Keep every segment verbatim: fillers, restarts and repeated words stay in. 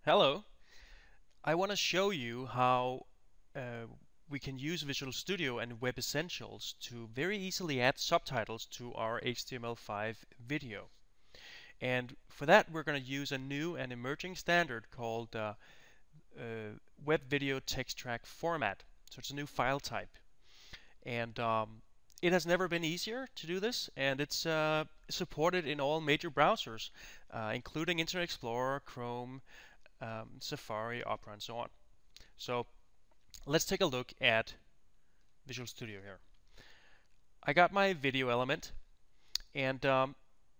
Hello. I want to show you how uh, we can use Visual Studio and Web Essentials to very easily add subtitles to our H T M L five video. And for that, we're going to use a new and emerging standard called uh, uh, Web Video Text Track Format. So it's a new file type. And um, it has never been easier to do this, and it's uh, supported in all major browsers, uh, including Internet Explorer, Chrome, um, Safari, Opera, and so on. So let's take a look at Visual Studio here. I got my video element, and um,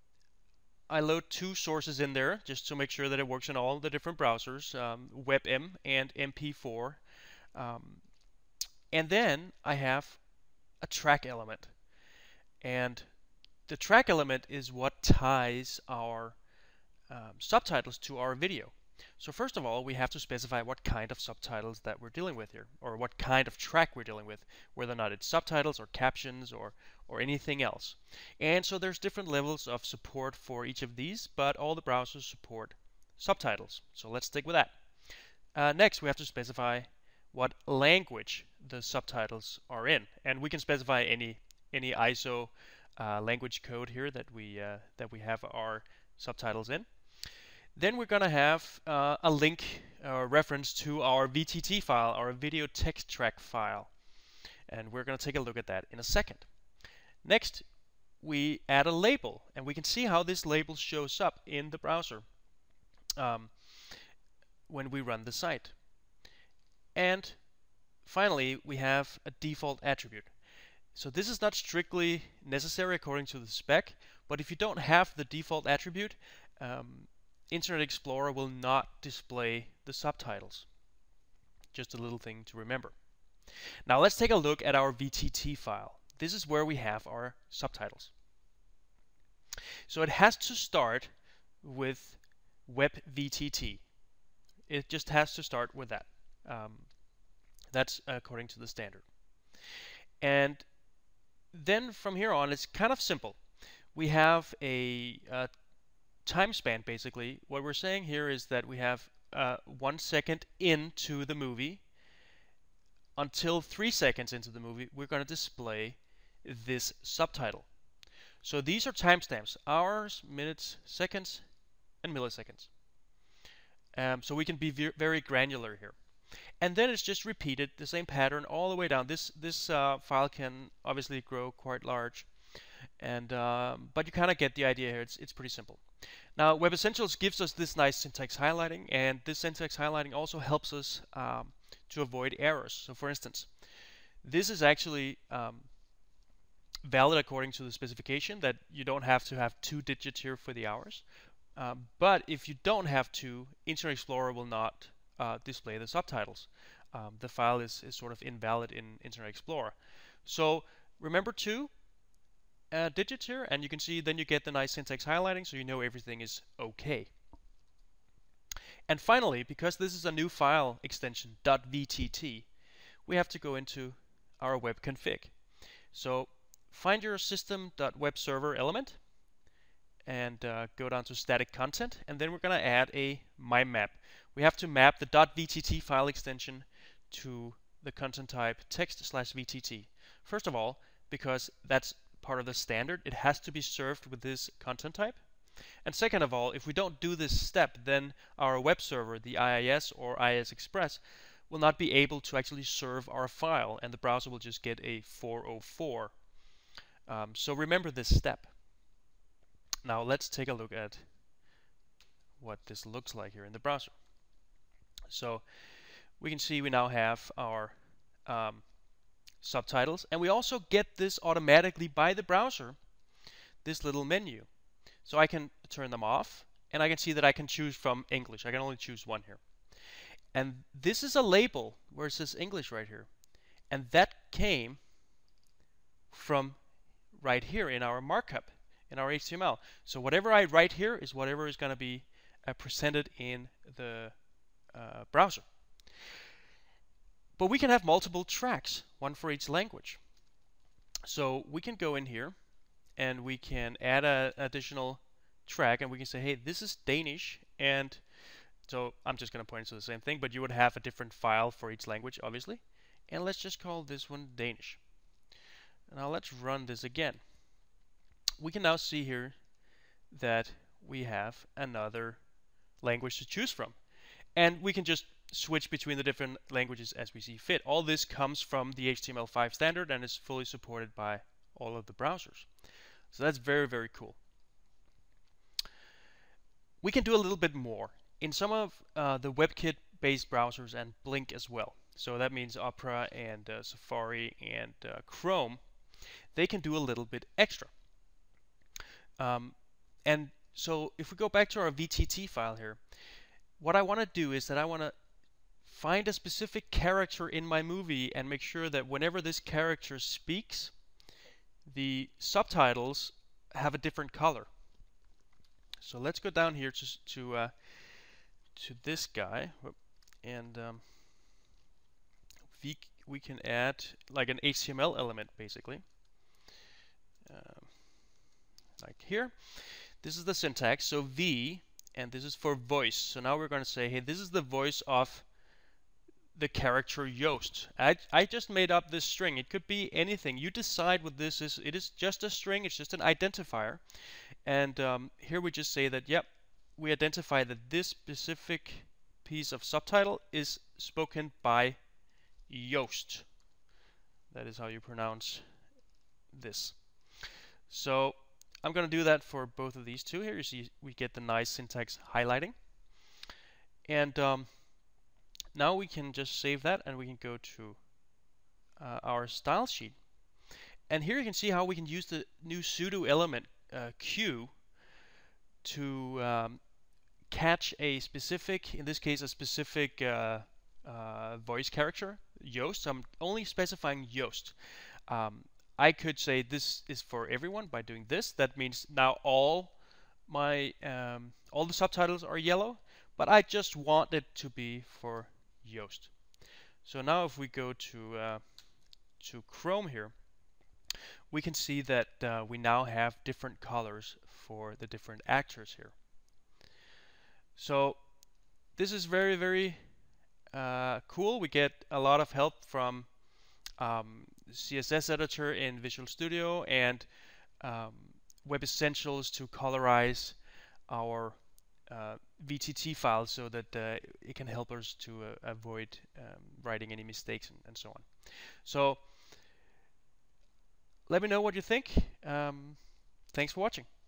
I load two sources in there just to make sure that it works in all the different browsers, um, WebM and M P four. Um, and then I have a track element. And the track element is what ties our um, subtitles to our video. So first of all, we have to specify what kind of subtitles that we're dealing with here, or what kind of track we're dealing with, whether or not it's subtitles or captions or, or anything else. And so there's different levels of support for each of these, but all the browsers support subtitles. So let's stick with that. Uh, next, we have to specify what language the subtitles are in, and we can specify any any I S O uh, language code here that we uh, that we have our subtitles in. Then we're going to have uh, a link or reference to our V T T file, our video text track file. And we're going to take a look at that in a second. Next, we add a label, and we can see how this label shows up in the browser um, when we run the site. And finally, we have a default attribute. So this is not strictly necessary according to the spec, but if you don't have the default attribute, um, Internet Explorer will not display the subtitles. Just a little thing to remember. Now let's take a look at our V T T file. This is where we have our subtitles. So it has to start with WebVTT. It just has to start with that. Um, that's according to the standard. And then from here on, it's kind of simple. We have a, a time span, basically. What we're saying here is that we have uh, one second into the movie. Until three seconds into the movie, we're going to display this subtitle. So these are timestamps: hours, minutes, seconds, and milliseconds. Um, so we can be ve very granular here. And then it's just repeated, the same pattern all the way down. This this uh, file can obviously grow quite large, and um, but you kind of get the idea here. It's it's pretty simple. Now, Web Essentials gives us this nice syntax highlighting, and this syntax highlighting also helps us um, to avoid errors. So, for instance, this is actually um, valid according to the specification that you don't have to have two digits here for the hours. Um, but if you don't have to, Internet Explorer will not uh, display the subtitles. Um, the file is, is sort of invalid in Internet Explorer. So remember two uh, digits here, and you can see then you get the nice syntax highlighting, so you know everything is okay. And finally, because this is a new file extension .vtt, we have to go into our web config. So find your system.webserver element and uh, go down to static content, and then we're going to add a my map. We have to map the .vtt file extension to the content type text slash vtt. First of all, because that's part of the standard, it has to be served with this content type. And second of all, if we don't do this step, then our web server, the I I S or I I S Express, will not be able to actually serve our file, and the browser will just get a four oh four. Um, so remember this step. Now let's take a look at what this looks like here in the browser. So we can see we now have our um, subtitles, and we also get this automatically by the browser, this little menu. So I can turn them off, and I can see that I can choose from English. I can only choose one here. And this is a label where it says English right here. And that came from right here in our markup, in our H T M L. So whatever I write here is whatever is going to be uh, presented in the uh, browser. But we can have multiple tracks, one for each language. So we can go in here and we can add an additional track, and we can say, hey, this is Danish, and So I'm just going to point to the same thing, but you would have a different file for each language, obviously. And let's just call this one Danish. Now let's run this again. We can now see here that we have another language to choose from. And we can just switch between the different languages as we see fit. All this comes from the H T M L five standard and is fully supported by all of the browsers. So that's very, very cool. We can do a little bit more in some of uh, the WebKit based browsers and Blink as well. So that means Opera and uh, Safari and uh, Chrome. They can do a little bit extra. Um, and so if we go back to our V T T file here, what I want to do is that I want to find a specific character in my movie and make sure that whenever this character speaks, the subtitles have a different color. So let's go down here to to, uh, to this guy, and um, we, we can add like an H T M L element basically, um, like here. This is the syntax. So V, and this is for voice. So now we're going to say, hey, this is the voice of the character Yoast. I, I just made up this string. It could be anything. You decide what this is. It is just a string. It's just an identifier. And um, here we just say that, yep, we identify that this specific piece of subtitle is spoken by Yoast. That is how you pronounce this. So I'm going to do that for both of these two. Here you see we get the nice syntax highlighting. And um, now we can just save that and we can go to uh, our style sheet. And here you can see how we can use the new pseudo element uh, Q to um, catch a specific, in this case a specific uh, uh, voice character, Yoast. I'm only specifying Yoast. Um, I could say this is for everyone by doing this. That means now all my um, all the subtitles are yellow, but I just want it to be for Yoast. So now if we go to uh, to Chrome here, we can see that uh, we now have different colors for the different actors here. So this is very, very uh, cool. We get a lot of help from um, C S S editor in Visual Studio and um, Web Essentials to colorize our uh, V T T files so that uh, it can help us to uh, avoid um, writing any mistakes and, and so on. So let me know what you think. Um, thanks for watching.